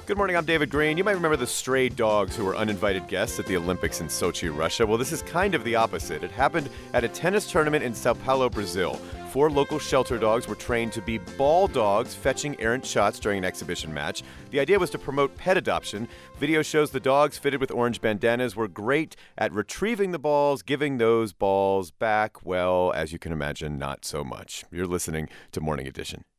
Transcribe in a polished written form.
Good morning, I'm David Green. You might remember the stray dogs who were uninvited guests at the Olympics in Sochi, Russia. Well, this is kind of the opposite. It happened at a tennis tournament in Sao Paulo, Brazil. 4 local shelter dogs were trained to be ball dogs, fetching errant shots during an exhibition match. The idea was to promote pet adoption. Video shows the dogs, fitted with orange bandanas, were great at retrieving the balls, giving those balls back. Well, as you can imagine, not so much. You're listening to Morning Edition.